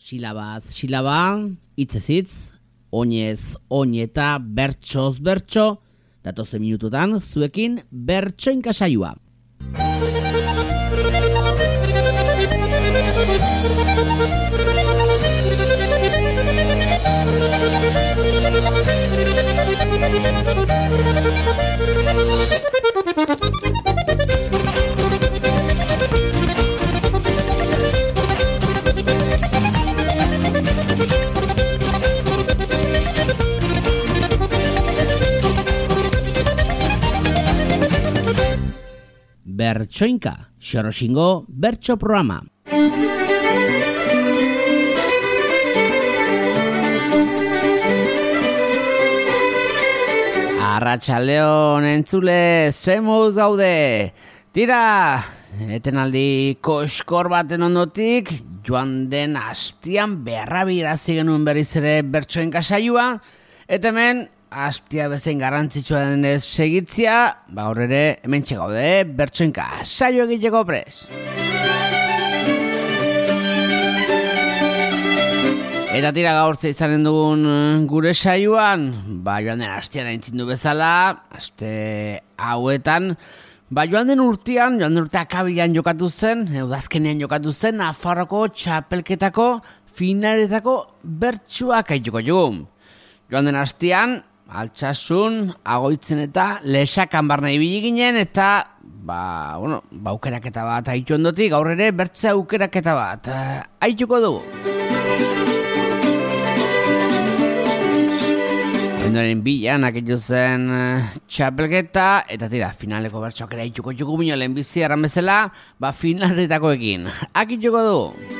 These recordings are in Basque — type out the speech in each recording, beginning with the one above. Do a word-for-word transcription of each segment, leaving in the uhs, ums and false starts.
Silabaz, silaba, hitzez hitz, oinez, oin eta bertsoz bertso, datozen minututan zuekin bertsoinka saioa. Bertsoinka, Xoroxingo bertso programa. Arratsaldeon entzule, zemuz gaude. Tira, etenaldi koskor baten ondotik, joan den hastian berrabirazi genuen berriz ere bertsoinka saioa, eta hemen hastia bezain garrantzitsua denez segitzia, ba gaur ere hementxe gaude, bertsoinka saio egiteko prest. Eta tira gaurtze izanen dugun gure saioan, ba joan den hastian aintzin du bezala, aste hauetan, ba joan den urtean, joan den urtea akabilan jokatu zen, udazkenean jokatu zen, Nafarroko txapelketako finaletako bertsuak aituko jugu. Joan den hastian, Altsasun, Agoitzen eta Lesakan barna ibili ginen eta ba, bueno, ba aukeraketa bat aitu ondotik, gaur ere bertze aukeraketa bat aituko dugu. Ondoren bilan akitu zen txapelketa eta tira, finaleko bertsoak ere aituko jugu bino lehenbizi erran bezala, ba finaletakoekin akituko dugu.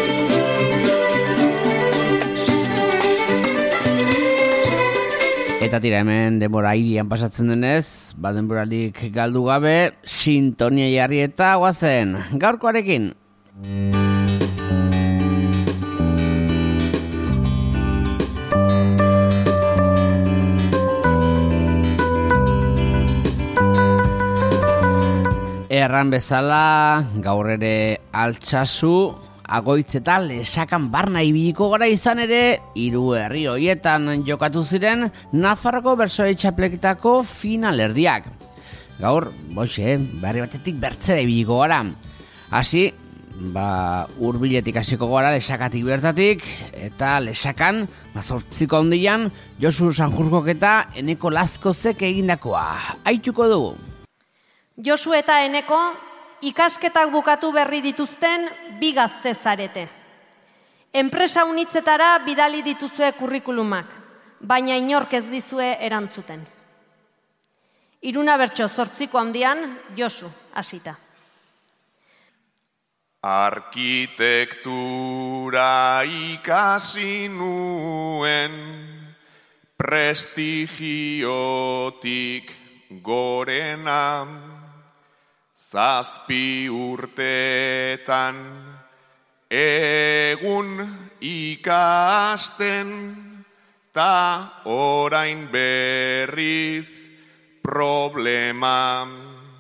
Eta tira hemen denbora irian pasatzen denez, ba denboralik galdu gabe, sintonia jarri eta guazen, gaurkoarekin. Erran bezala, gaur ere Altsasu, Agoitz eta Lesakan barna ibiliko gara izan ere, hiru herri horietan jokatu ziren Nafarroko bertsolari txapelketako finalerdiak. Gaur, boxe, berri batetik bertzera ibiliko gara. Hasi, ba, hurbiletik hasiko gara Lesakatik bertatik, eta Lesakan, mazortziko handian, Josu Sanjurkok eta Eneko Lazkozek egindakoa. Aituko dugu. Josu eta Eneko, ikasketak bukatu berri dituzten bi gazte zarete. Enpresa unitzetara bidali dituzue kurrikulumak, baina inork ez dizue erantzuten. Iruna bertso zortziko handian, Josu, hasita. Arkitektura ikasi nuen, prestigiotik gorena, zazpi urteetan egun ikasten, ta orain berriz problema.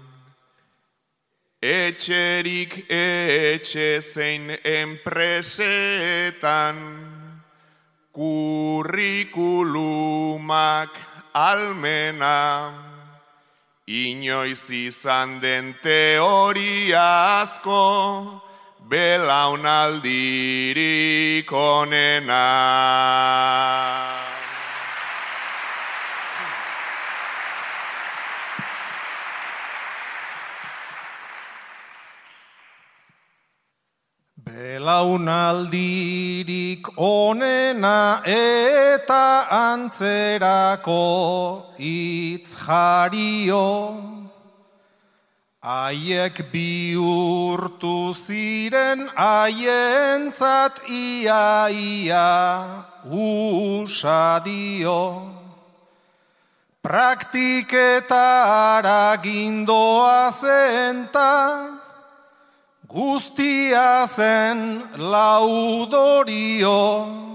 Etxerik etxe zein enpresetan, kurrikulumak almena. Inoiz izan den teoriazko, belaunaldirik onena. Belaunaldirik onena eta antzerako hitz jario, haiek bihurtu ziren haientzat ia ia usadio. Praktiketara gindoa zenta, guztia zen laudorio,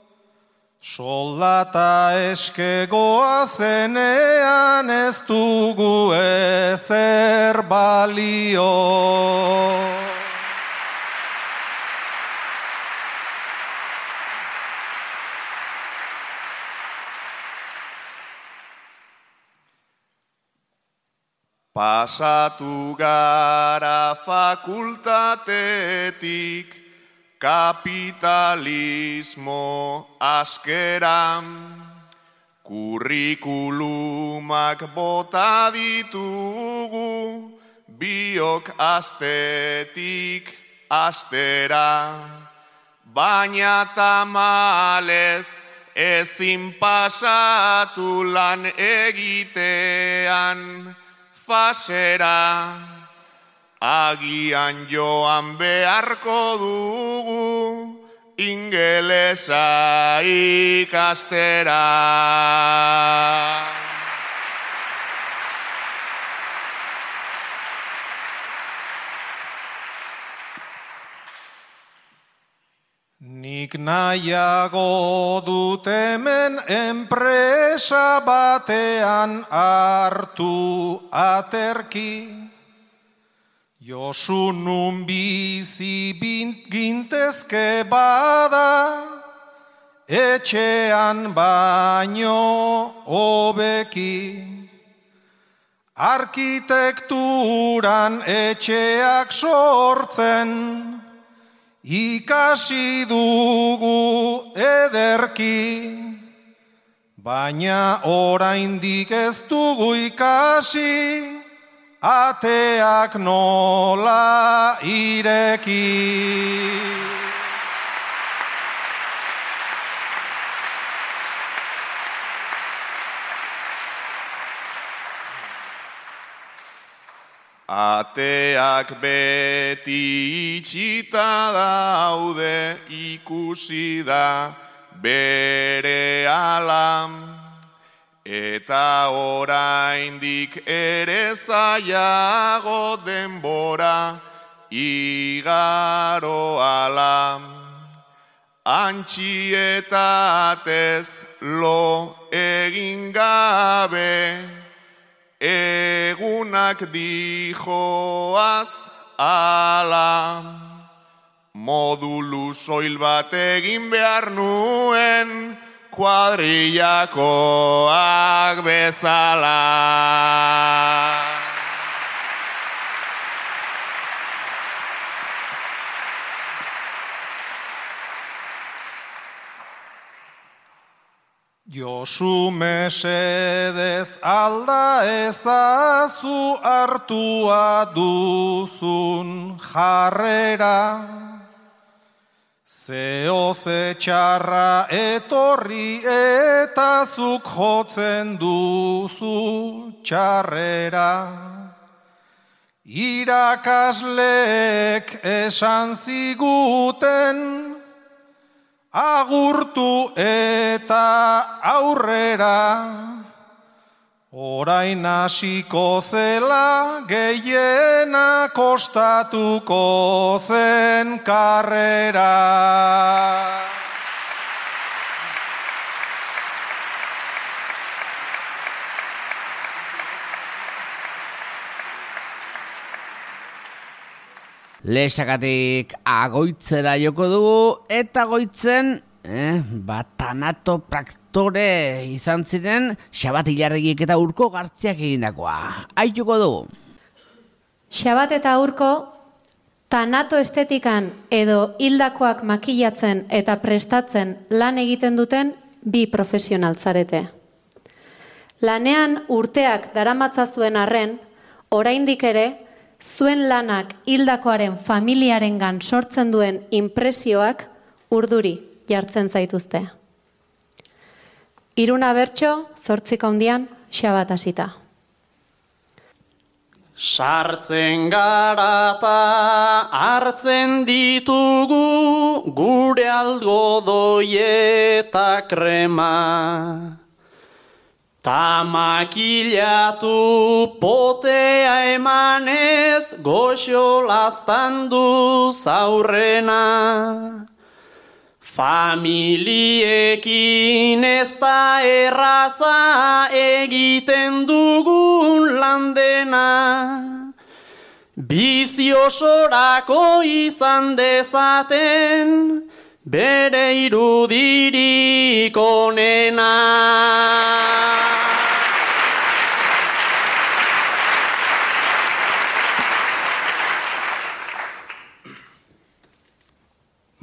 soldata eskegoa zenean ez dugu ezer balio. Pasatu gara fakultatetik kapitalismo askeran, kurrikulumak bota ditugu biok astetik astera, baina tamalez ezin pasatu lan egitean fasera, agian joan beharko dugu ingelesa ikastera. Nik nahiago dut hemen enpresa batean hartu aterki, Josu nun bizi gintezke bada, etxean baino hobeki. Arkitekturan etxeak sortzen, ikasi dugu ederki, baina oraindik ez dugu ikasi, ateak nola ireki. Ateak beti itxita daude, ikusi da bere alam, eta oraindik ere zailago denbora igaro alam. Antxietatez lo egin gabe, egunak dijoaz ala, modulu soil bat egin behar nuen, kuadrillakoak bezala. Josu mesedez alda ezazu hartua duzun jarrera, zeo ze txarra etorri eta zuk jotzen duzu txarrera. Irakasleek esan ziguten, agurtu eta aurrera, orain hasiko zela gehiena kostatuko zen karrera. Lexakatik agoitzera joko dugu, eta goitzen, eh, batanato praktore izan ziren, Xabat Ilarregiek eta Urko Gartziak egindakoa. Aituko dugu. Xabat eta Urko, tanato estetikan edo hildakoak makillatzen eta prestatzen lan egiten duten bi profesional zarete. Lanean urteak daramatzazuen arren, oraindik ere, zuen lanak hildakoaren familiarengan sortzen duen inpresioak urduri jartzen zaituzte. Hiruna bertso, zortzik handian, Xabat hasita. Sartzen gara ta hartzen ditugu gure algodoi eta krema. Ta makilatu potea emanez goxo laztandu zaurrena. Familiekin ez da erraza egiten dugun landena. Bizi osorako izan dezaten bere irudirik onena.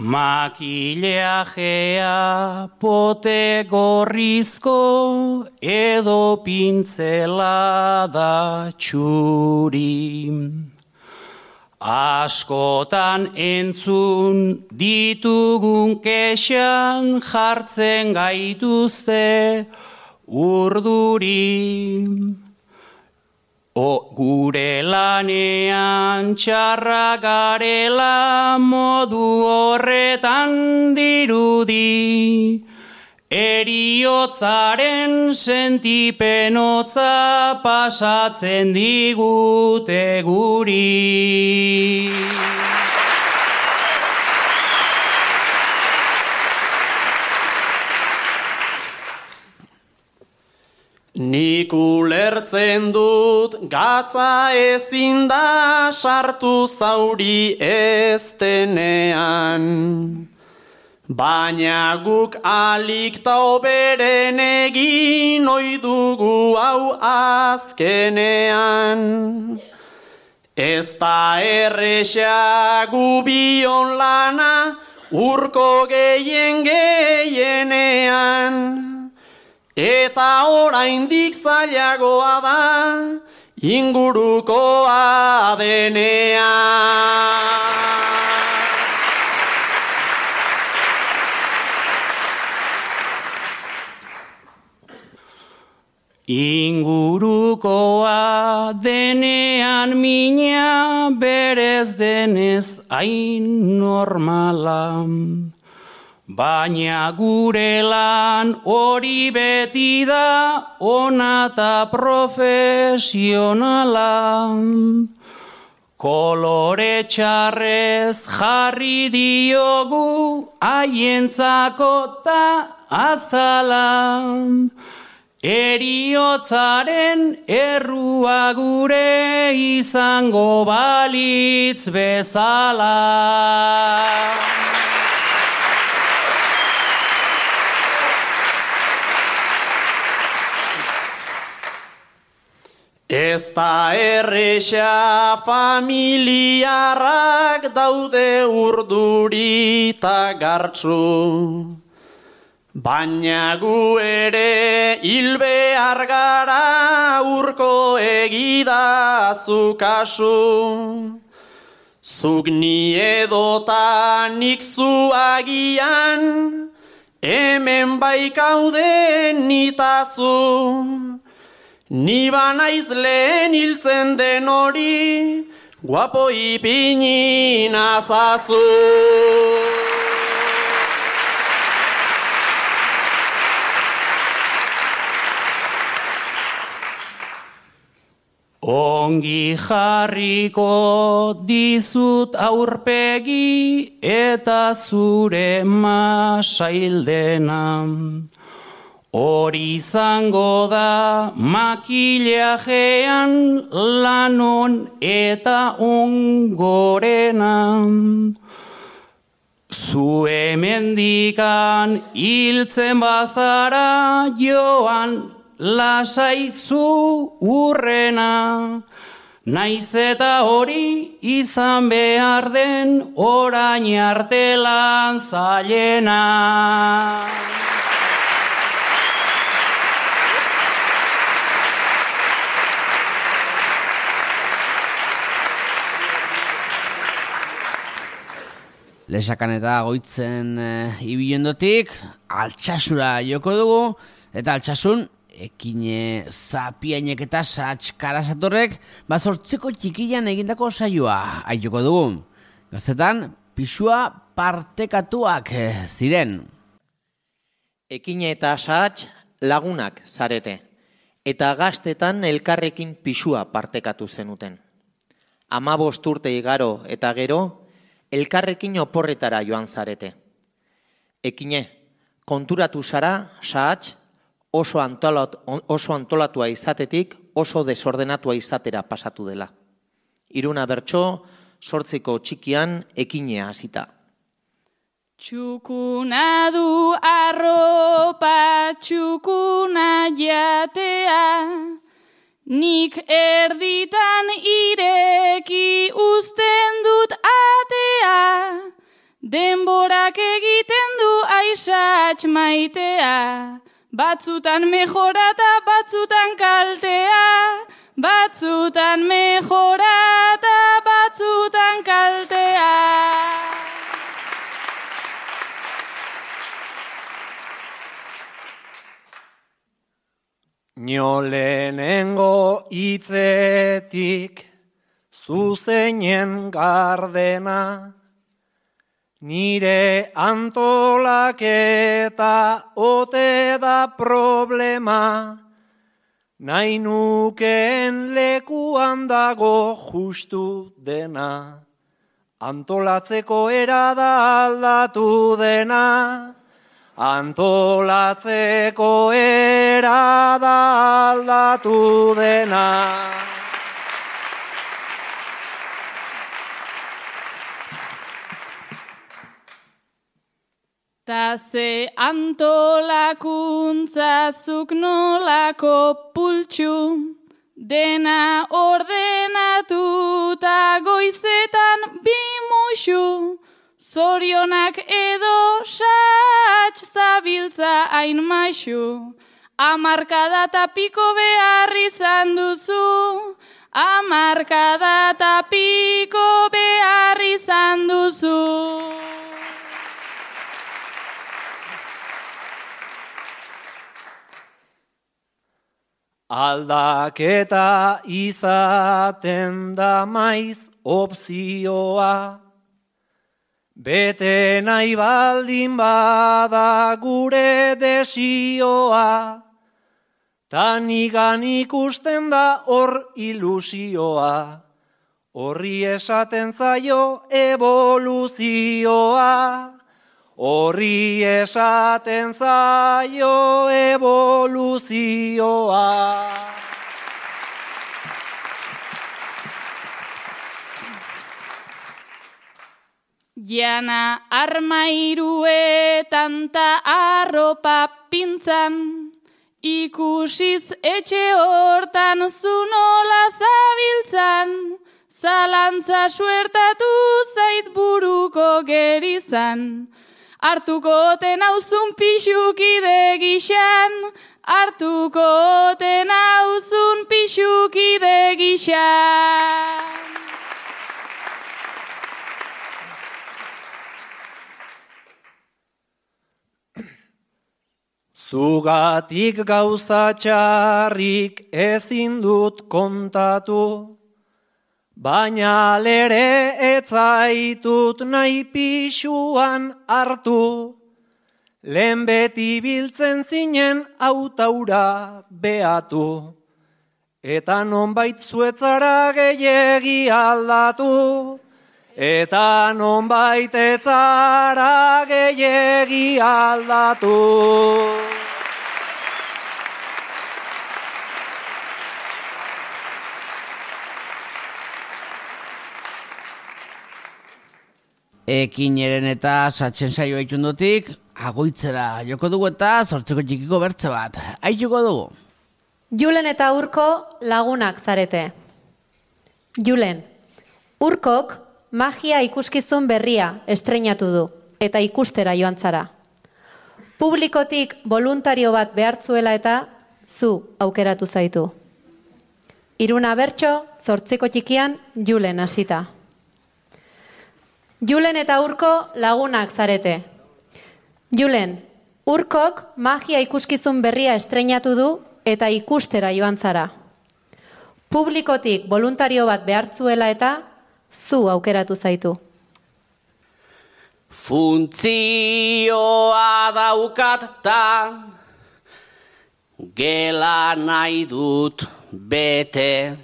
Makillajea pote gorrizko edo pintzelada txuri. Askotan entzun ditugun kexan jartzen gaituzte urduri. O gure lanean txarra garela modu horretan dirudi, eriotzaren sentipenotza pasatzen digute guri. Nik ulertzen dut gatza ezin da sartu zauri ez denean. Baina guk alik ta oberen egin ohi dugu hau azkenean. Ez da erresa gu bion lana urko gehien gehienean. Eta oraindik zailagoa da ingurukoa denean. Ingurukoa denean mina berez denez hain normala. Baina gure lan hori beti da ona ta profesionala. Kolore txarrez jarri diogu haientzako ta azala. Eriotzaren errua gure izango balitz bezala. Ez da erresa familiarrak daude urduri ta gartzu. Baina gu ere hil behar gara urko egidazu kasu. Zuk ni edota nik zu agian, hemen baikaude nitazu. Ni banaiz lehen hiltzen den hori, guapo ipini nazazu. Ongi jarriko dizut aurpegi eta zure masaildena. Hori izango da makillajean lanon eta ongorena. Zu hemendikan hiltzen bazara joan lasai zu urrena. Naiz eta hori izan behar den orain artelan zailena. Lesakan eta goitzen e, ibilendotik Altsasura joko dugu, eta Altsasun ekine zapiainek eta sats karasatorrek bazortzeko txikian egindako saioa aioko dugu. Gazetan pisua partekatuak e, ziren. Ekine eta sats lagunak zarete, eta gaztetan elkarrekin pisua partekatu zenuten. Hamabost urte igaro eta gero, elkarrekin oporretara joan zarete. Ekine, konturatu zara, sats, oso, antolat, oso antolatua izatetik, oso desordenatua izatera pasatu dela. Iruna bertso, sortziko txikian ekinea hasita. Txukuna du arropa, txukuna jatea, nik erditan ireki uzten dut atea, Denborak egiten du aisatx maitea, batzutan mejorata, batzutan kaltea, batzutan mejorata, batzutan kaltea. Nio lehenengo hitzetik zuzeinen gardena, nire antolaketa ote da problema, nahi nukeen lekuan dago justu dena, antolatzeko era da aldatu dena, antolatzeko era da aldatu dena. Ta ze antolakuntza zuk nolako pultxu, dena ordenatu ta goizetan bimuxu, zorionak edo satx zabiltza hain maixu, amarkada ta piko behar izan duzu, amarkada ta piko behar izan duzu. Aldaketa izaten da maiz opzioa, bete nahi baldin bada gure desioa, ta nigan ikusten da hor ilusioa, horri esaten zaio evoluzioa, horri esaten zaio evoluzioa. Jana armairuetan ta arropa pintzan, ikusiz etxe hortan zu nola zabiltzan, zalantza suertatu zait buruko gerizan, hartuko ten hauzun pixukide gixan, hartuko ten hauzun pixukide gixan. Zugatik gauza txarrik ezin dut kontatu, baina lere etzaitut nahi pixuan hartu, lehen beti biltzen zinen autaura beatu, eta nonbait zuetzara gehiegi aldatu, eta nonbait etzara gehiegi aldatu. Ekineren eta satzen saioa itundotik, agoitzera joko dugu eta zortzeko txikiko bertze bat. Aituko dugu. Julen eta Urko lagunak zarete. Julen, Urkok magia ikuskizun berria estreinatu du eta ikustera joan zara. Publikotik voluntario bat behartzuela eta zu aukeratu zaitu. Iruna bertso, zortziko txikian Julen hasita. Julen eta Urko lagunak zarete. Julen, Urkok magia ikuskizun berria estreinatu du eta ikustera joan zara. Publikotik voluntario bat behartzuela eta zu aukeratu zaitu. Funtzioa daukat ta gela nahi dut bete.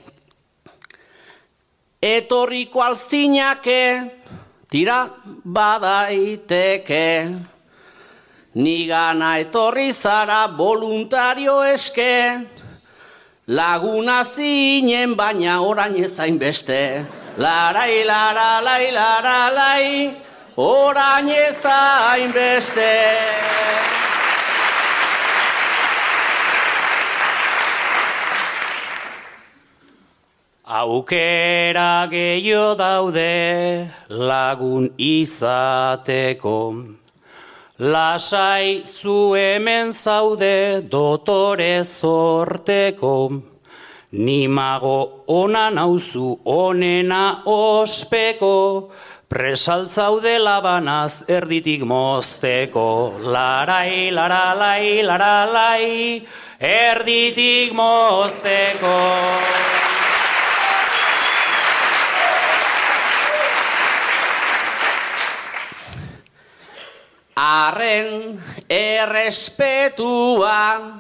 Etorriko alzinake tira badaiteke, nigana etorri zara voluntario eske, laguna zinen baina orain ezain beste, larai lara lai lara lai, orain ezain beste. Aukera gehiago daude lagun izateko. Lasai zu hemen zaude dotore zorteko. Ni mago ona nauzu onena ospeko. Presaltzaude labanaz erditik mozteko. Larai, laralai, laralai, erditik mozteko. Arren errespetua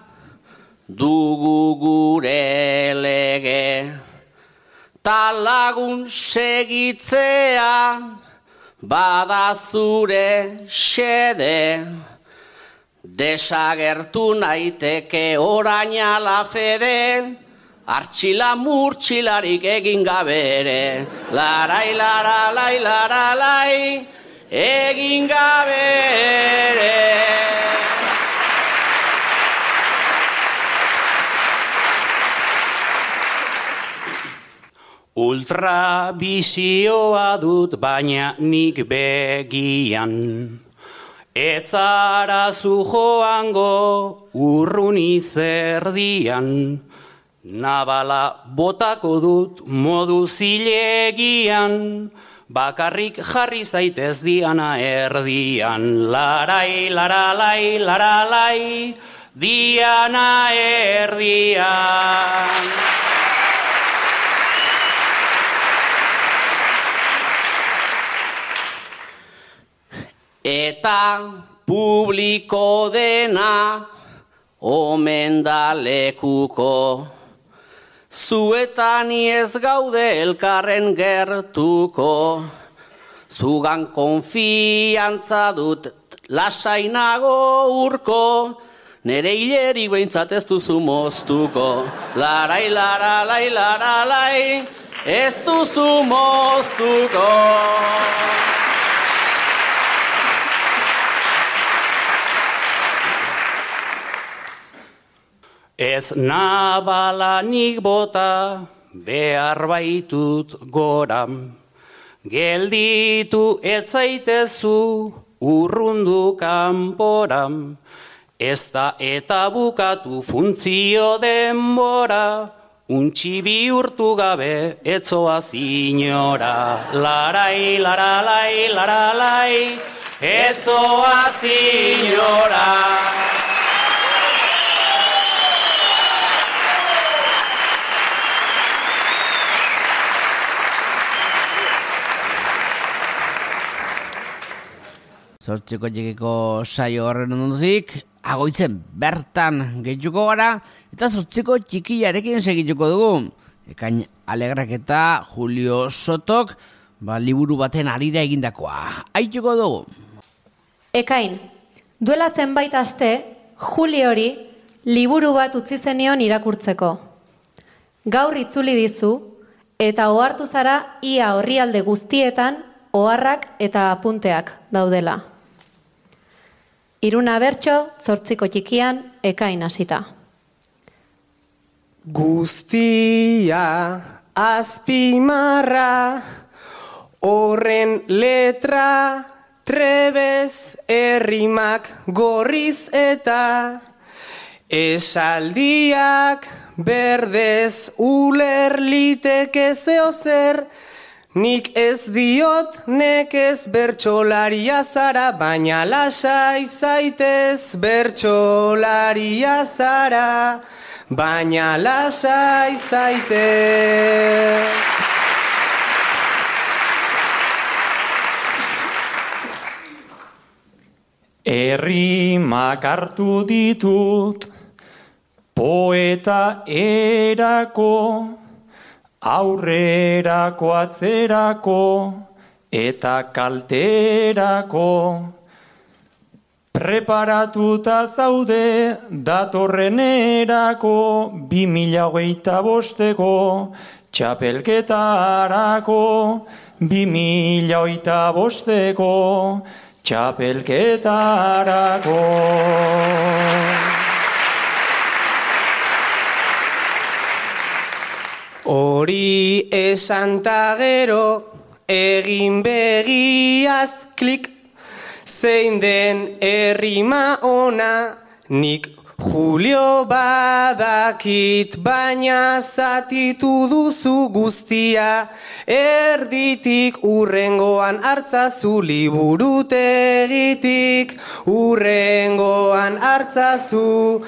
dugu gure lege, talagun segitzea bada zure xede. Desagertu naiteke orain ala fede, artxila murtxilarik egin gabere. Larai, laralai, laralai, egin gabere. Ultrabisioa dut baina nik begian. Etzara zu joango urrun izerdian. Nabala botako dut modu zilegian. Bakarrik jarri zaitez diana erdian. Larai, laralai, laralai, diana erdian. Eta publiko dena omen da lekuko. Zuetan ez gaude elkarren gertuko. Zugan konfiantza dut lasainago urko. Nere hileri behintzat ez duzu moztuko. Larai, laralai, laralai, ez duzu moztuko. Ez nabalanik bota behar baitut gora. Gelditu etzaitezu urrundu kanpora. Ez da eta bukatu funtzio denbora. Untxi bihurtu gabe etzoaz inora. Larai, laralai, laralai, etzoaz inora. Zortziko jekeko saio horren ondotik, agoitzen bertan gehituko gara, eta zortziko txikiarekin segituko dugu. Ekain Alegrak eta Julio Sotok, ba, liburu baten arira egindakoa. Aituko dugu. Ekain, duela zenbait aste, Juliori liburu bat utzi zenion irakurtzeko. Gaur itzuli dizu, eta ohartu zara ia orrialde guztietan oharrak eta apunteak daudela. Iruna bertso, zortziko txikian, ekain hasita. Guztia azpimarra, horren letra, trebez, errimak gorriz eta esaldiak berdez uler liteke zeozer. Nik ez diot nekez bertsolaria zara, baina lasai zaitez bertsolaria zara, baina lasai zaitez. Errimak hartu ditut poeta erako, aurrerako, atzerako eta kalterako. Preparatuta zaude datorrenerako, bi mila hogeita bosteko txapelketarako, bi mila hogeita bosteko txapelketarako. Hori esan ta gero, egin begiaz klik, zein den errima ona, nik Julio badakit, baina zatitu duzu guztia, erditik urrengoan hartzazu liburutegitik, urrengoan hartzazu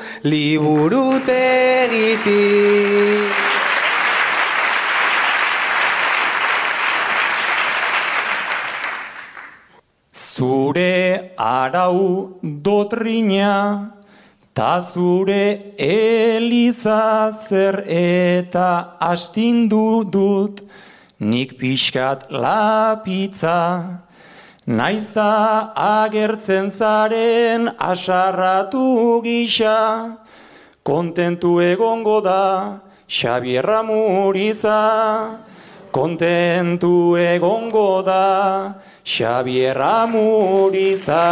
liburutegitik. Zure arau dotrina, ta zure eliza zer eta astindu dut, nik pixkat lapitza, naiza agertzen zaren asarratu gisa, kontentu egongo da Xabier Amuriza, kontentu egongo da Xabier Amuriza.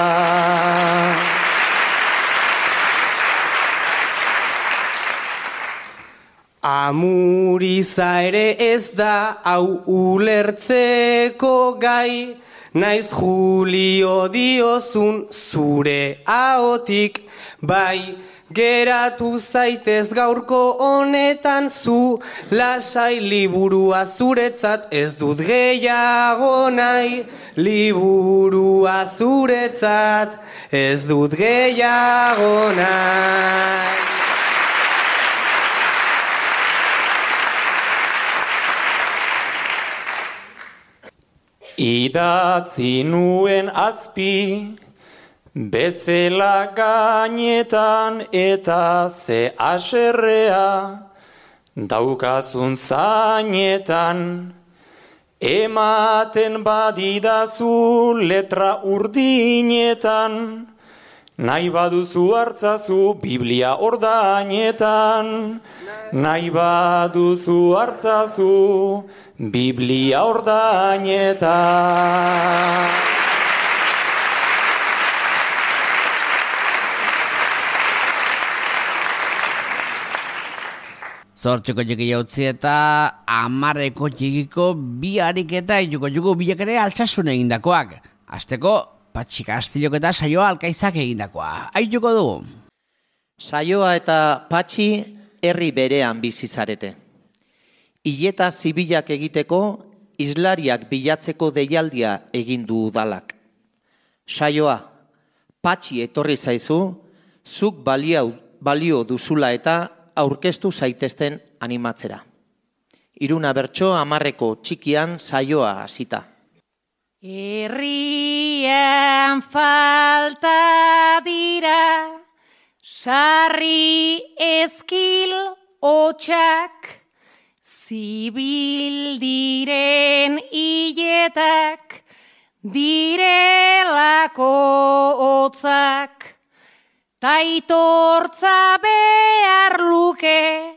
Amuriza ere ez da hau ulertzeko gai, naiz Julio diozun zure ahotik bai, geratu zaitez gaurko honetan zu, lasai liburua zuretzat ez dut gehiago nahi, liburua zuretzat ez dut gehiago nahi. Idatzi nuen azpi, bezela gainetan eta ze aserrea, daukazun zainetan, ematen badidazu letra urdinetan, nahi baduzu hartzazu Biblia ordainetan, nahi baduzu hartzazu Biblia ordainetan. Zortzeko txiki jautzi eta amarreko txikiko bi ariketa ituko jugu bilak ere altsasun egindakoak. Azteko, Patxi Kastilok eta saioa alkaizak egindakoa. Aituko dugu. Saioa eta Patxi herri berean bizi zarete. Hileta zibilak egiteko, islariak bilatzeko deialdia egin du udalak. Saioa, Patxi etorri zaizu, zuk balio, balio duzula eta aurkeztu zaitezten animatzera. Iruna bertso amarreko txikian saioa hasita. Herrian falta dira, sarri ezkil hotxak, zibil diren hiletak, direlako hotzak, taitortza behar luke,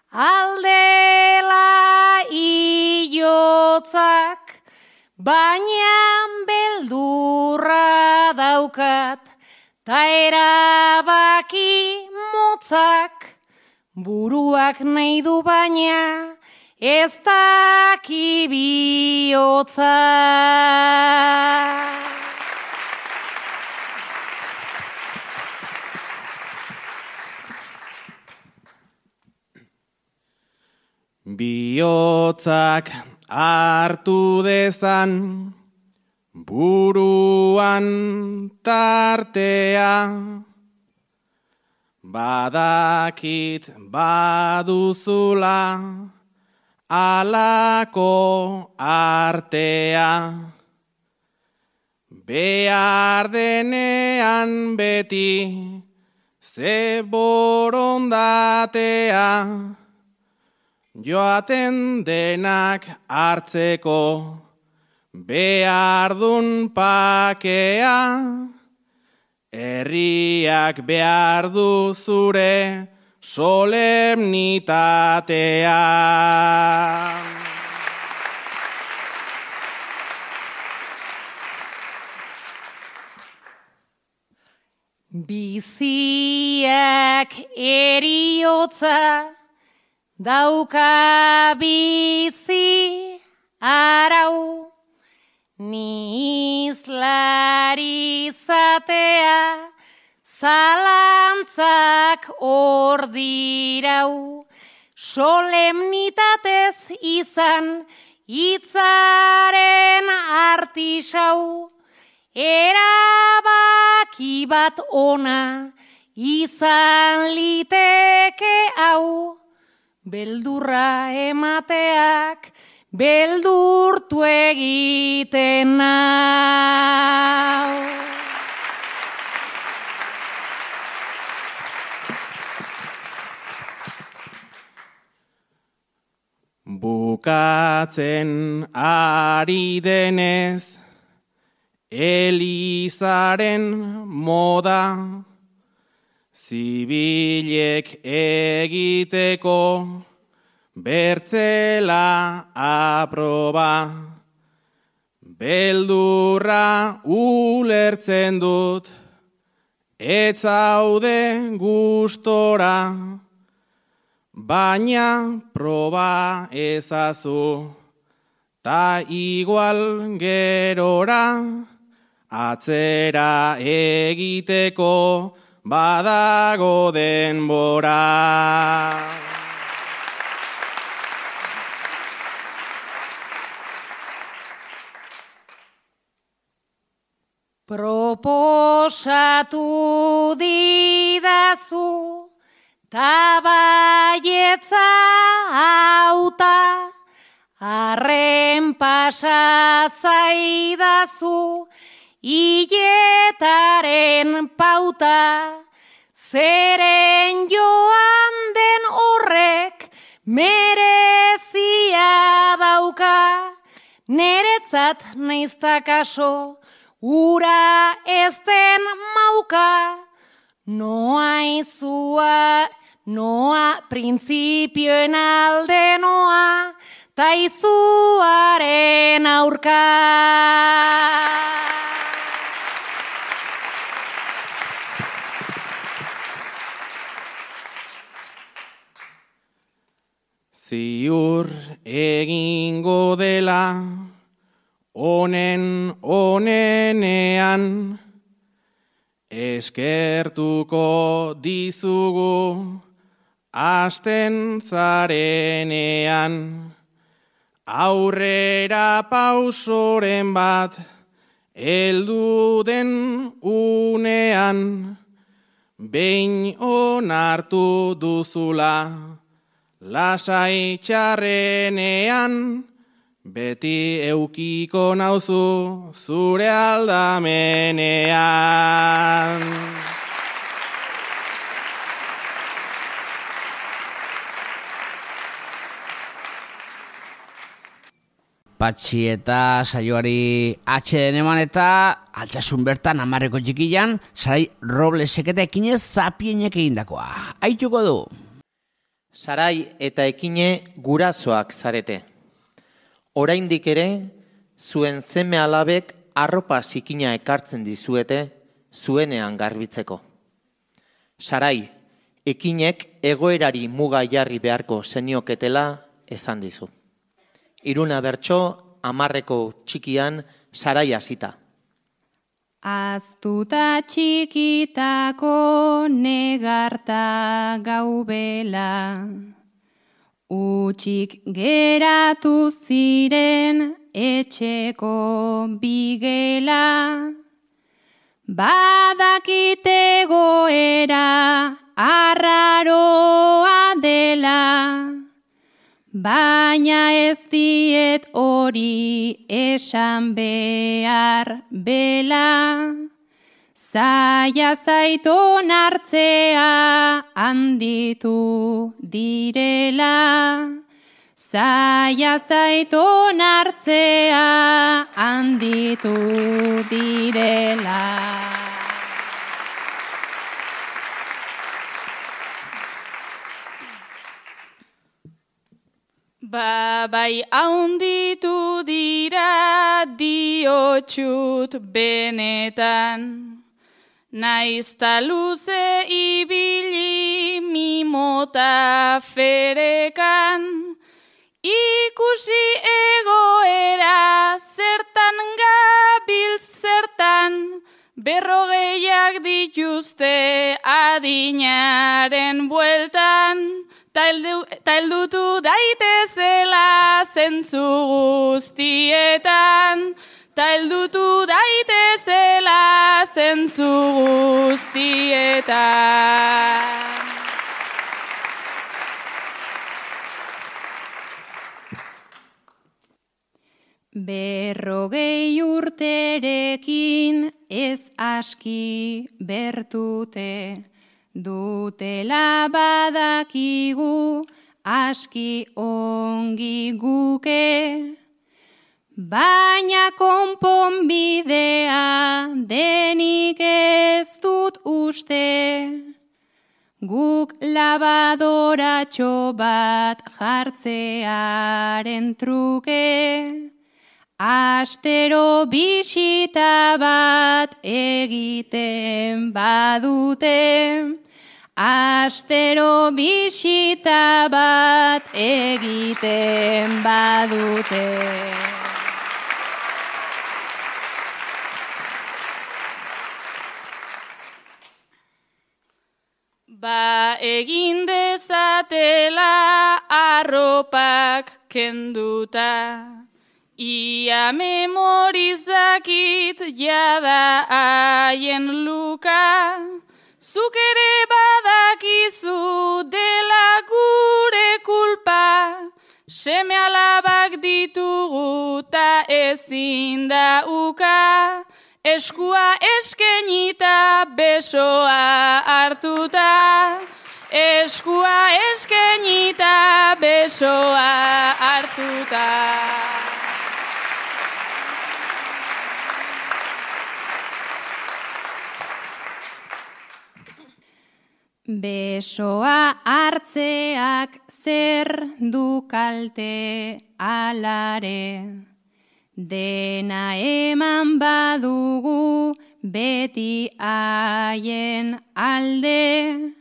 aldela iotzak, baina beldurra daukat, ta erabaki motzak, buruak nahi du baina, ez daki bihotza. Bihotzak hartu dezan, buruan tartea, badakit baduzula, alako artea. Behar denean beti, ze borondatea, joaten denak hartzeko, behar dun pakea, herriak behar du zure solemnitatea. Biziak eriotza, dauka bizi arau, ni izlari izatea, zalantzak hor dirau, solemnitatez izan hitzaren artisau, erabaki bat ona izan liteke hau, beldurra emateak beldurtu egiten nau. Bukatzen ari denez, Elizaren moda, zibilek egiteko, bertzela aproba. Beldurra ulertzen dut, ez zaude gustora, baina proba ezazu, ta igual gerora, atzera egiteko badago denbora. Proposatu didazu, ta baietza hauta, arren pasa zaidazu, hiletaren pauta, zeren joan den horrek merezia dauka, neretzat naizta kaso, ura ez den mauka, noa izua, noa printzipioen alde noa, ta izuaren aurka. Ziur egingo dela, onen onenean, eskertuko dizugu, hasten zarenean, aurrera pausoren bat, heldu den unean, behin onartu duzula, lasai txarrenean, beti eukiko nauzu zure aldamenean. Patxi eta saioari atxeden eman eta altsasun bertan amarreko txikian, Sarai Roblesek eta Ekine Zapienek egindakoa. Aituko du. Sarai eta Ekine gurasoak zarete. Oraindik ere, zuen zeme alabek arropa zikina ekartzen dizuete zuenean garbitzeko. Sarai, Ekinek egoerari muga jarri beharko zenioketela esan dizu. Iruna bertso, amarreko txikian, Sarai hasita. Aztuta txikitako negarta gaubela, utxik geratu ziren etxeko bigela, badakite goera arraroa dela, baina ez diet hori esan behar bela, zaila zaiton hartzea handitu direla, zaila zaiton hartzea handitu direla. Ba, bai haunditu dira diotxut benetan, naizta luze ibili mi mota ferekan, ikusi egoera zertan gabil zertan, berrogeiak dituzte adinaren bueltan, ta heldutu daitezela zentzu guztietan, ta heldutu daitezela zentzu guztietan. Berrogei urterekin ez aski bertute, dutela badakigu aski ongi guke, baina konponbidea denik ez dut uste, guk labadoratxo bat jartzearen truke, astero bisita bat egiten badute, astero bisita bat egiten badute. Ba egin dezatela arropak kenduta, ia memorizakit jada haien luka, zuk ere badakizu dela gure kulpa, seme alabak ditugu ta ezin da uka, eskua eskenita besoa hartuta, eskua eskenita besoa hartuta. Besoa hartzeak zer du kalte alare, dena eman badugu beti haien alde,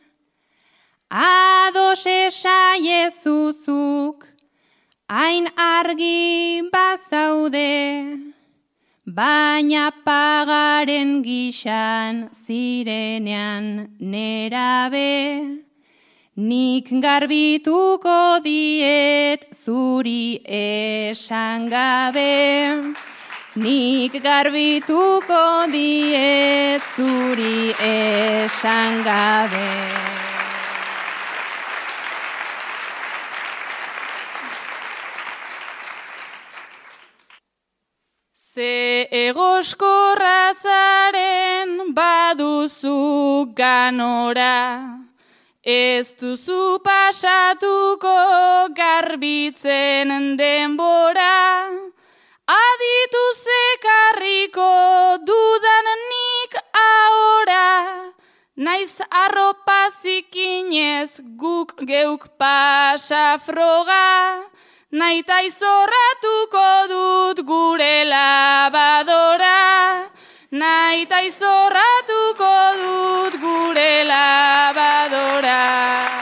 ados esaiezuzuk hain argi bazaude, baina pagaren gixan zirenean nerabe, nik garbituko diet zuri esan gabe, nik garbituko diet zuri esan gabe. Ze egoskorra zaren baduzu ganora, ez duzu pasatuko garbitzen denbora, aditu zekarriko dudan nik ahora, naiz arropa zikinez guk geuk pasa froga, naita izorratuko dut gure labadora, naita izorratuko dut gure labadora.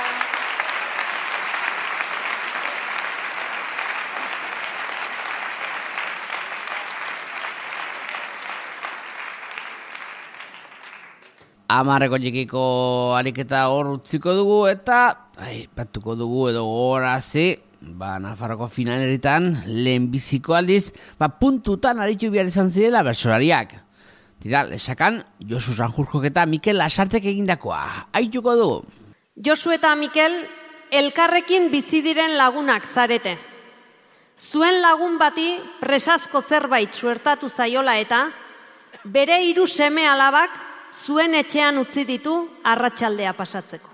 Amarreko txikiko ariketa hor utziko dugu eta ai, batuko dugu edo gorazi, ba, Nafarroko finaleritan lehen biziko aldiz, ba, puntutan aritu behar izan zirela bersolariak. Tira, lesakan, Josu Sanjurjok eta Mikel Lasartek egindakoa. Aituko dugu. Josu eta Mikel elkarrekin bizi diren lagunak zarete. Zuen lagun bati presasko zerbait suertatu zaiola eta bere hiru seme alabak zuen etxean utzi ditu arratsaldea pasatzeko.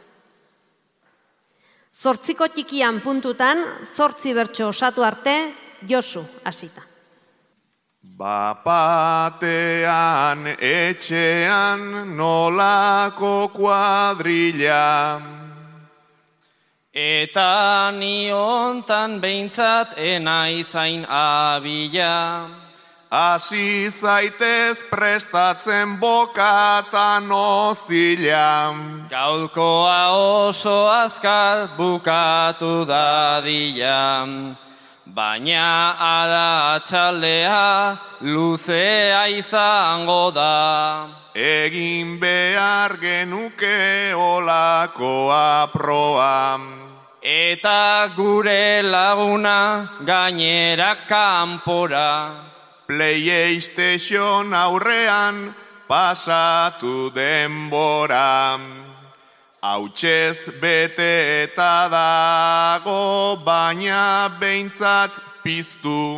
Zortziko txikian puntutan, zortzi bertso osatu arte, Josu hasita. Bapatean etxean nolako kuadrilla, eta ni hontan behintzat ena izain abila, hasi zaitez prestatzen bokatan ozila. Gaurkoa oso azkar bukatu dadila, baina ala txaldea luzea izango da. Egin behar genuke olakoa proa. Eta gure laguna gainera kanpora. PlayStation aurrean pasatu denbora. Hautxez bete eta dago, baina behintzat piztu.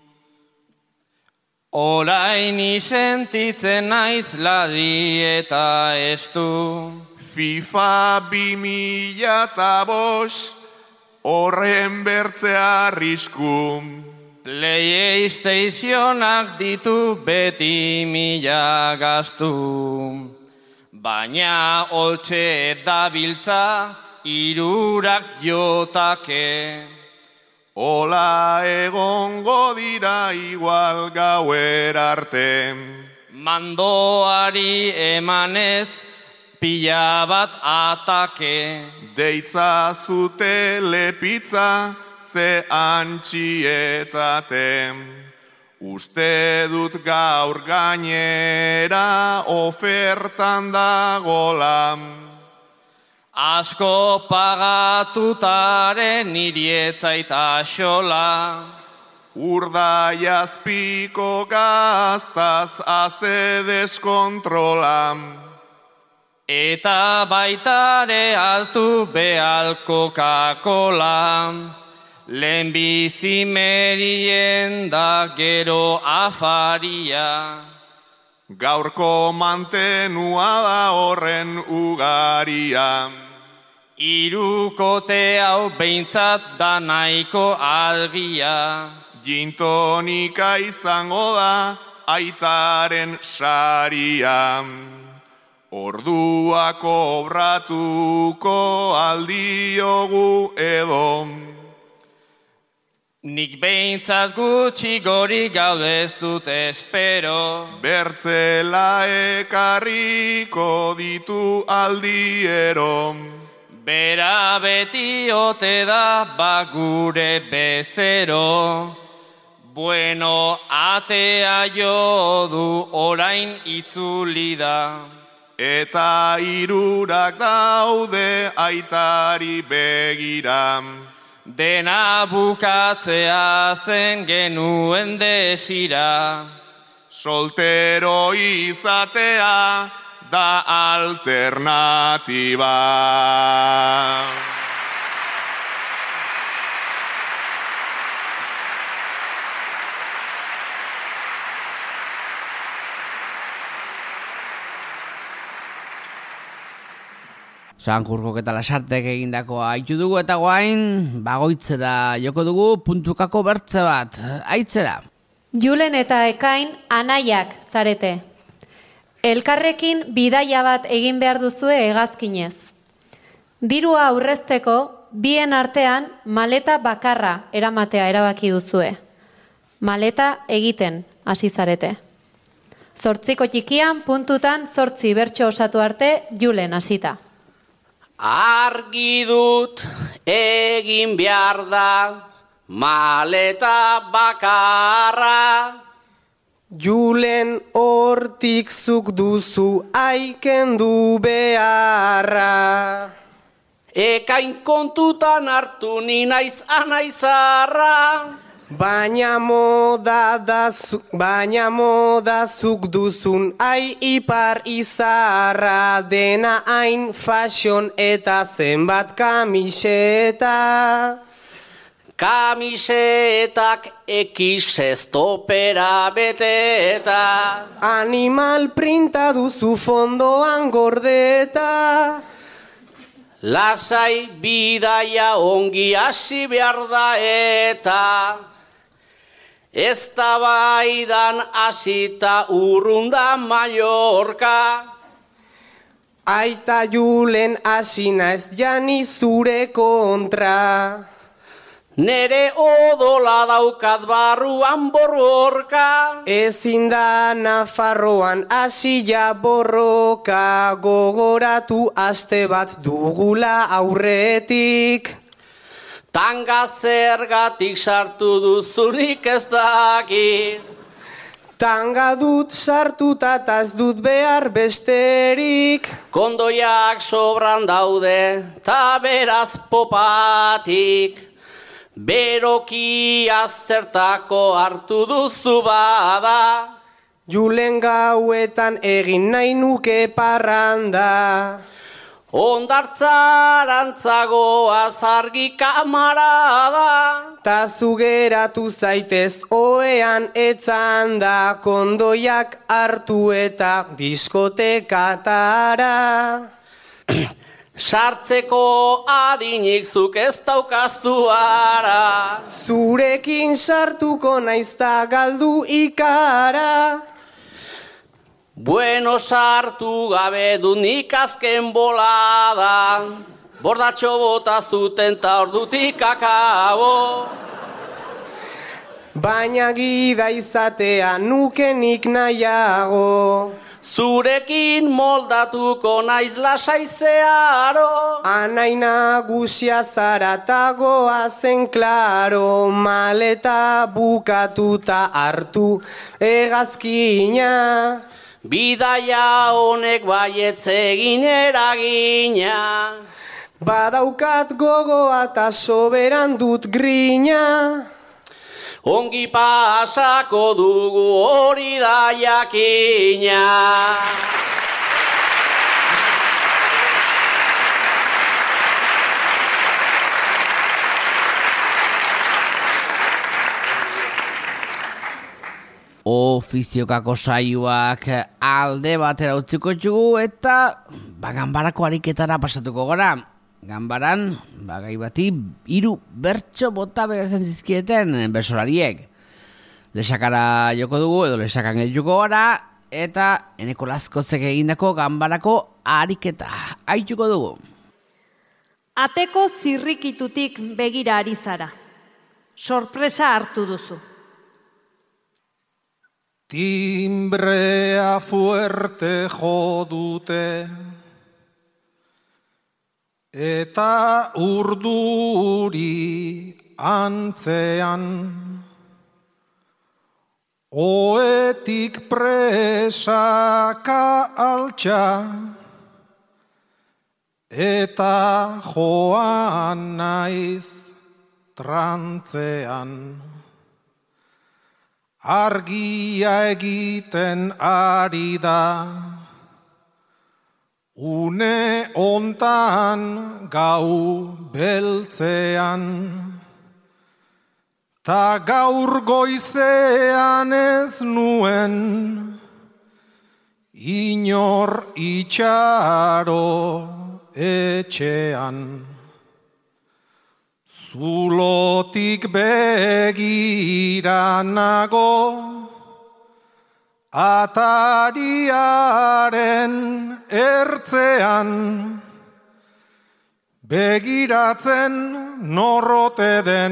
Orain isentitzen naiz ladi eta estu. FIFA bi mila eta bost, horren bertzea arrisku. PlayStationak ditu beti mila gastu. Baina holtxe dabiltza irurak jotake. Ola egongo dira igual gauer arte. Mandoari emanez pila bat atake. Deitza zute lepitza ze antxietate. Uste dut gaur gainera ofertan dagola. Asko pagatutaren irietzaita xola. Urdai azpiko gaztaz haze deskontrola. Eta baitare altu behal Coca-Cola. Lehen bizimerien da gero afaria. Gaurko mantenua da horren ugaria. Hirukote hau behintzat da nahiko algia. Gintonika izango da aitaren saria. Ordua kobratuko aldiogu edo. Nik behintzat gutxi gori gaude ez dut espero. Bertzela ekarriko ditu aldiero. Bera beti ote da bagure bezero. Bueno, atea jo du orain itzuli da. Eta hirurak daude aitari begira. Dena bukatzea zen genuen desira. Soltero izatea da alternatiba. Sankurkok eta Lasartek egindakoa aitu dugu eta guain bagoitzera joko dugu puntukako bertze bat, aitzera. Julen eta Ekain anaiak zarete. Elkarrekin bidaia bat egin behar duzue hegazkinez. Dirua aurrezteko bien artean maleta bakarra eramatea erabaki duzue. Maleta egiten hasi zarete. Zortziko txikian puntutan zortzi bertso osatu arte Julen hasita. Argi dut egin behar da maleta bakarra. Julen hortik zuk duzu aikendu beharra. Ekain kontutan hartu ni naiz anaizarra. Baina moda da zu, baina moda zuk duzun ai ipar izarra. Dena hain fashion eta zenbat kamiseta. Kamisetak ekiz estopera beteta. Animal printa duzu fondoan gordeta. Lasai bidaia ongi hasi behar da eta ez da baidan hasita urrunda Mallorca. Aita Julen hasi naiz jani zure kontra. nere odola daukat barruan borroka. Ezin da Nafarroan hasia borroka, gogoratu aste bat dugula aurretik. Tanga zergatik sartu duzunik ez dakit. Tanga dut sartuta eta ez dut behar besterik. Kondoiak sobran daude, ta beraz popatik. Berokia zertako hartu duzu bada. Julen gauetan egin nahi nuke parranda. Ondartzarantzagoaz argi kamarada. Ta zugeratu zaitez oean etzanda, kondoiak hartu eta diskotekatara. Sartzeko adinik zuk ez daukazu ara. Zurekin sartuko naizta galdu ikara. Bueno, sartu gabe du nik azken bolada. Bordatxo bota zuten ta ordutik akabo. Baina gida izatea nukenik nahiago. Zurekin moldatuko naiz lasaizearo. Anai nagusia zara ta goazen klaro, maleta bukatuta hartu hegazkina. Bidaia honek baietz egin eragina. Badaukat gogoa eta soberan dut grina. Ongi pasako dugu hori da jakina. Ofiziokako saioak alde batera utziko txugu eta ba, ganbarako ariketara pasatuko gara. Ganbaran, bagai bati, hiru bertso bota beratzen zizkieten bersolariek. Lesakara joko dugu edo lesakan joko gara eta Eneko Lazkozek egindako ganbarako ariketa aituko dugu. Ateko zirrikitutik begira ari zara. Sorpresa hartu duzu. Timbrea fuerte jo dute eta urduri antzean oetik presaka altxa eta joan naiz trantzean. Argia egiten ari da, une ontan gau beltzean, ta gaur goizean ez nuen, inor itxaro etxean. Zulotik begira nago, atariaren ertzean, begiratzen norrote den,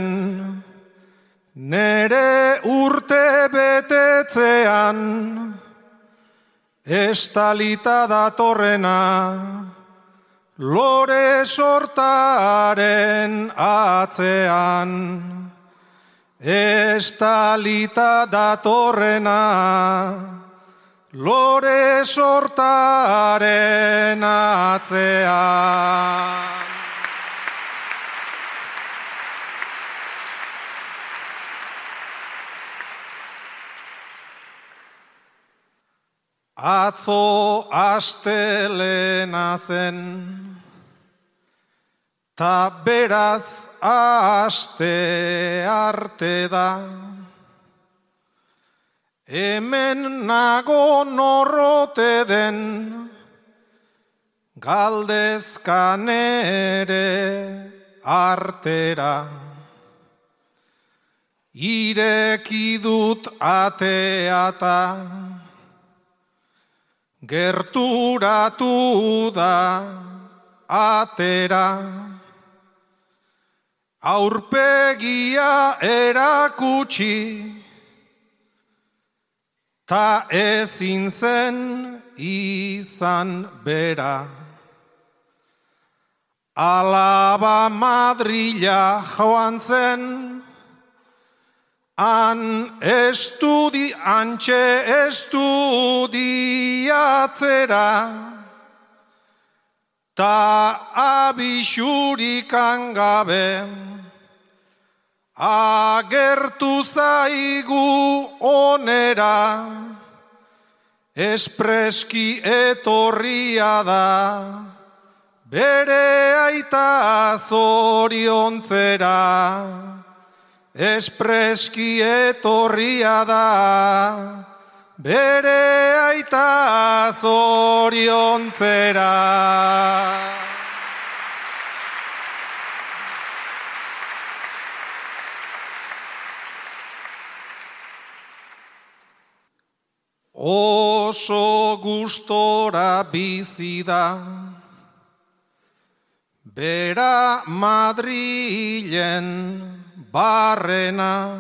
nere urte betetzean, estalita datorrena, lore sortaren atzean, estalita datorrena, lore sortaren atzean. Atzo astelena zen, ta beraz aste arte da. Hemen nago norrote den, galdezkan ere artera. Ireki dut ateata, gerturatu da atera, aurpegia erakutsi, ta ezin zen izan bera. Alaba Madrila joan zen, han estudi, antxe estudiatzera, ta abixurikan gabe, agertu zaigu onera, espreski etorria da, bere aita zoriontzera, espreski etorria da, bere aita zoriontzera. Oso gustora bizi da, bera Madrilen barrena,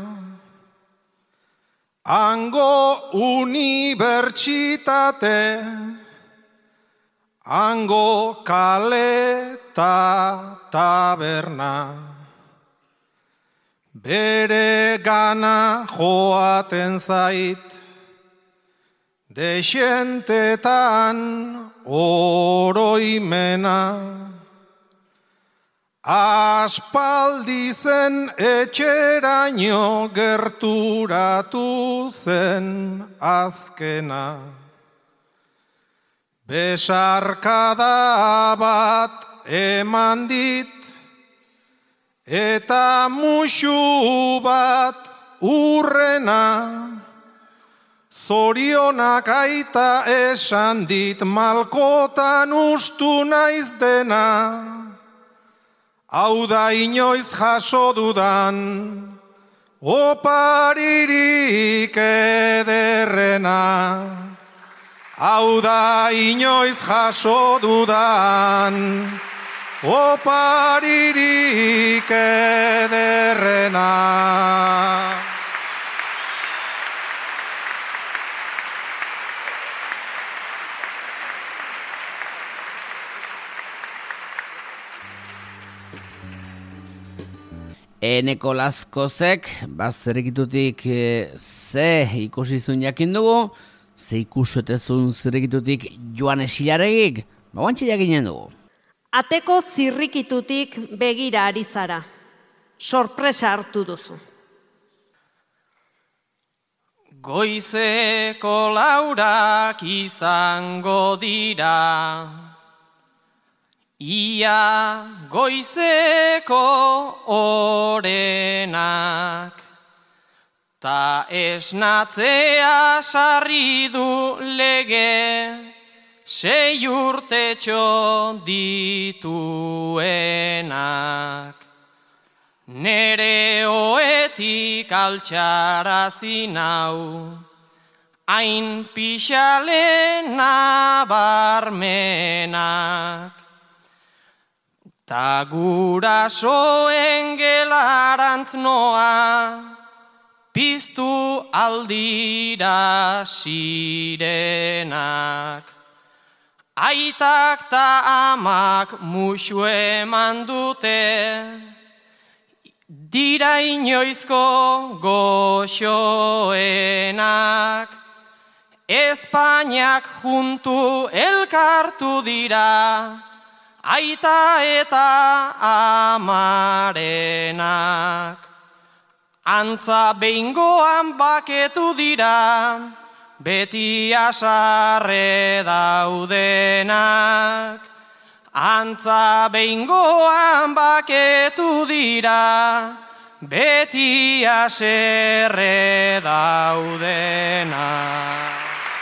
hango unibertsitate, hango kale ta taberna, bere gana joaten zait, dexentetan oroimena, aspaldi zen etxeraino gerturatu zen azkena. Besarkada bat eman dit, eta musu bat urrena, zorionak aita esan dit, malkotan ustu naiz dena. Hau da inoiz jaso dudan, oparirik ederrena. Hau da inoiz jaso dudan, oparirik ederrena. Eneko Lazkozek, bazzerekitutik e, ze ikusizun jakin dugu, ze ikusetezun zerekitutik Joan Esilaregik, bauantxe jakinen dugu. Ateko zirrikitutik begira ari zara, sorpresa hartu duzu. Goizeko laurak izango dira, ia goizeko orenak, ta esnatzea sarri du lege, sei urtetxo dituenak. Nere oetik altxarazi nau, hain pixale nabarmenak. Ta gurasoen gelarantz noa, piztu aldira sirenak. Aitak ta amak musu eman dute, dira inoizko goxoenak. Espainiak juntu elkartu dira, aita eta amarenak. Antza behingoan baketu dira, beti asarre daudenak. Antza behingoan baketu dira, beti aserre daudenak.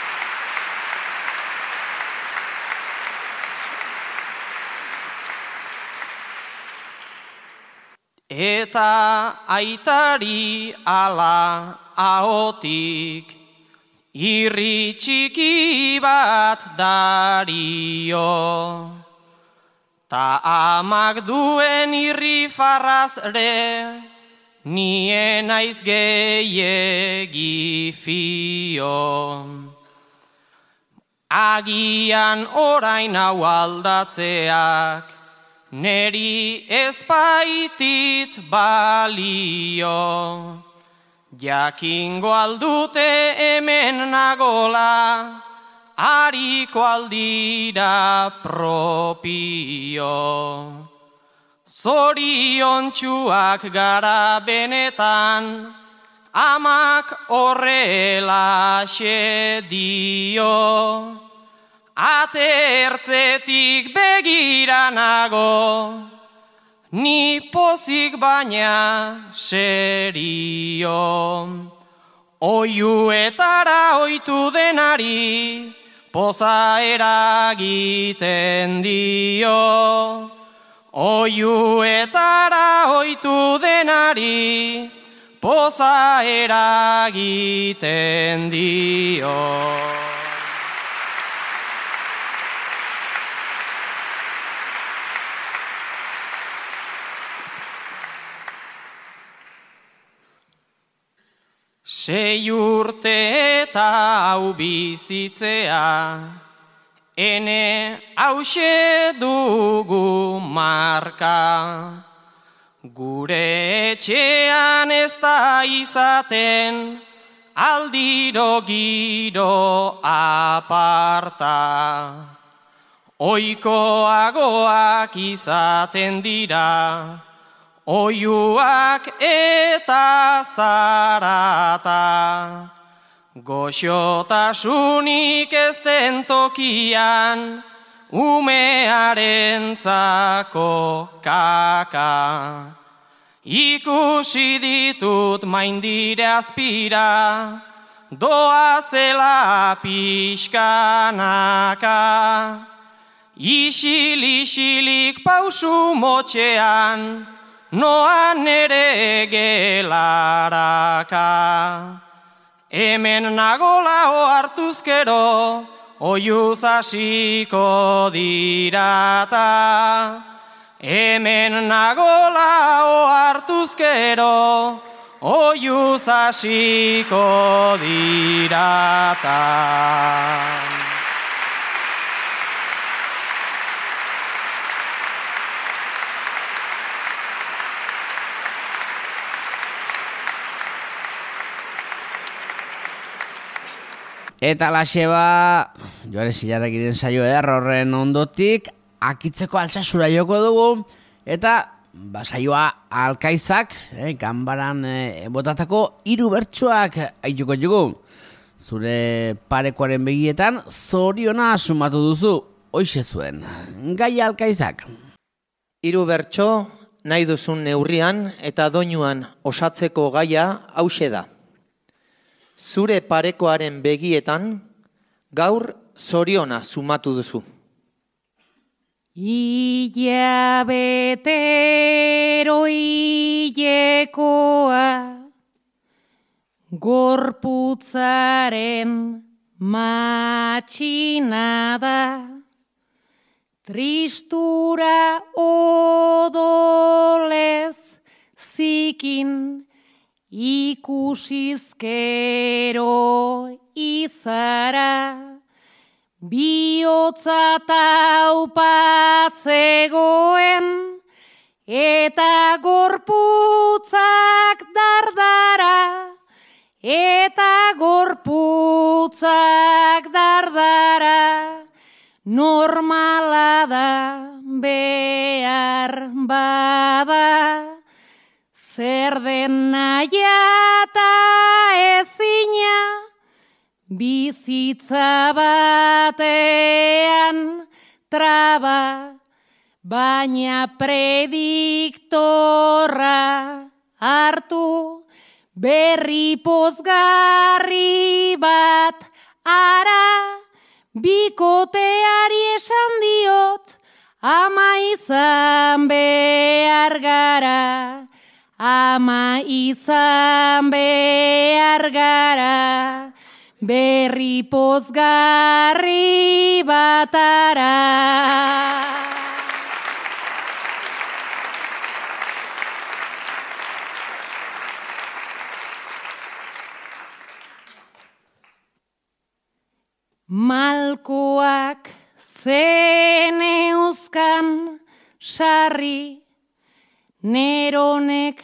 Eta aitari ala ahotik, irri txiki bat dario. ta amak duen irri farrazre, nien naiz gehiegi fio. Agian orain hau aldatzeak, neri ezpaitit balio. Jakingo aldute hemen nagola, hariko aldira propio. Zoriontsuak gara benetan, amak horrela dio. Atertzetik begira nago, ni pozik baina serio. Oiuetara oitu denari, poza eragiten dio. Oiuetara oitu denari, poza eragiten dio. Sei urte eta hau bizitzea, ene hause dugu marka. Gure etxean ez da izaten, aldiro giro aparta. Oikoagoak izaten dira, oiuak eta zarata. Goxotasunik ez den tokian, umearentzako kaka. Ikusi ditut maindire azpira, doa zela pixkanaka. Isil-isilik pausu motxean, noan ere gelaraka. Hemen nagola ohartuzkero, oiuz hasiko dirata. Hemen nagola ohartuzkero, oiuz hasiko dirata. Eta laxeba, joare zilarrekiren saio eder horren ondotik, akitzeko altsasura joko dugu, eta ba, saioa alkaizak, eh, ganbaran eh, botatako hiru bertsoak aituko dugu. Zure parekoaren begietan zoriona sumatu duzu, hoixe zuen. Gai alkaizak. Hiru bertso nahi duzun neurrian eta doinuan osatzeko gaia hauxe da. Zure parekoaren begietan, gaur zoriona sumatu duzu. Ilabetero hilekoa, gorputzaren matxina da, tristura odolez zikin, ikusizkero izara, bihotza taupa zegoen, eta gorputzak dardara, eta gorputzak dardara, normala da behar bada. Zer den nahiata ezina, bizitza batean traba, baina prediktorra hartu, berri pozgarri bat ara, bikoteari esan diot, ama izan behar gara. Ama izan behar gara, berri pozgarri batara. Malkoak zen euskan sarri, neronek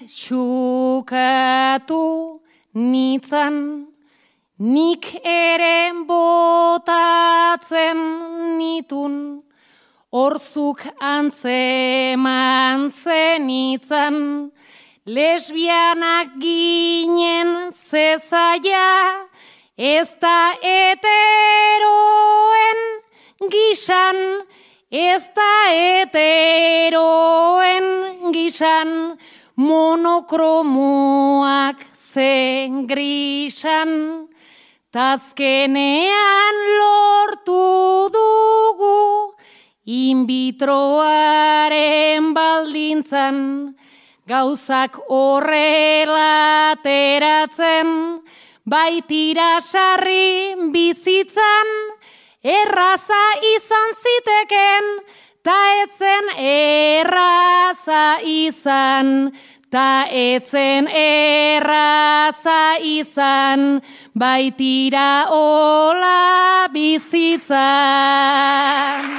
xukatu nitzan, nik ere botatzen nitun, orzuk antzeman zenitzan, lesbianak ginen zezaia, ez da heteroen gisan, ez da heteroen gisan, monokromoak zen grisan, tazkenean lortu dugu, in vitroaren baldintzan, gauzak horrela ateratzen, baitira sarri bizitzan, erraza izan ziteken, ta etzen erraza izan, ta etzen erraza izan, baitira hola bizitzan.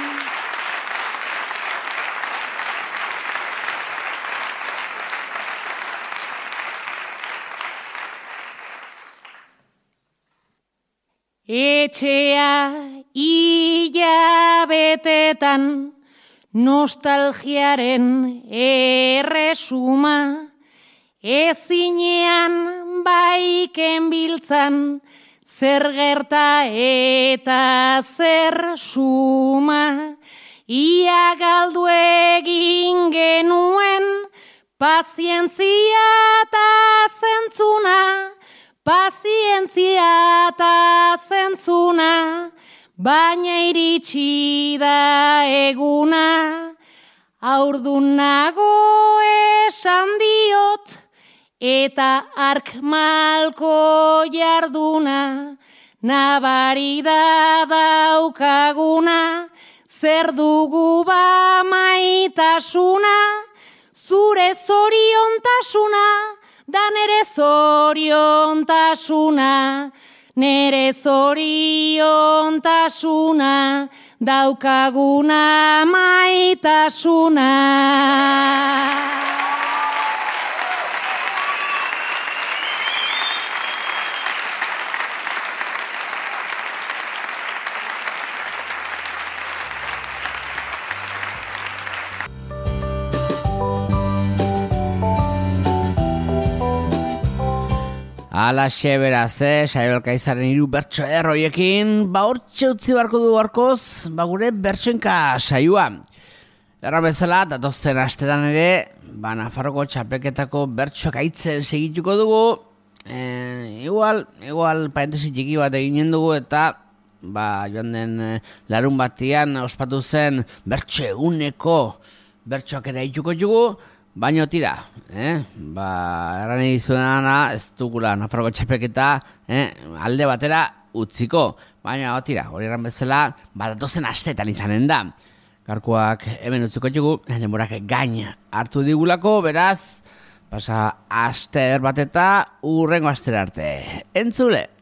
Etxea hilabetetan nostalgiaren erresuma, ezinean baiken biltzan, zer gerta eta zer suma, ia galdu egin genuen, pazientzia eta zentzuna, pazientzia eta zentzuna, baina iritsi da eguna, aurdun nago esan diot, eta ark malko jarduna, nabari da daukaguna, zer dugu ba maitasuna, zure zoriontasuna, da nere zoriontasuna, nere zoriontasuna, daukaguna maitasuna. Alaxe beraz, eh? Saio Alkaizaren hiru bertso erroiekin, ba hortxe utzi barko du barkoz, ba gure bertsoenka saioa. Erra bezala, datozen astetan ere, ba Nafarroko txapelketako bertsoak aitzen segituko dugu, eh, igual, igual parentesi txiki bat eginen dugu, eta ba joan den eh, larun batian ospatu zen bertso eguneko bertsoak ere aituko dugu, baina tira, eh? Ba, erran egizuena ez dugula Nafarroko txapelketa eh? alde batera utziko. Baina tira, hori erran bezala, ba, datozen astetan izanen da. Garkoak hemen utziko dugu, denborak gain hartu digulako, beraz, pasa aster bat eta urrengo astera arte. Entzule!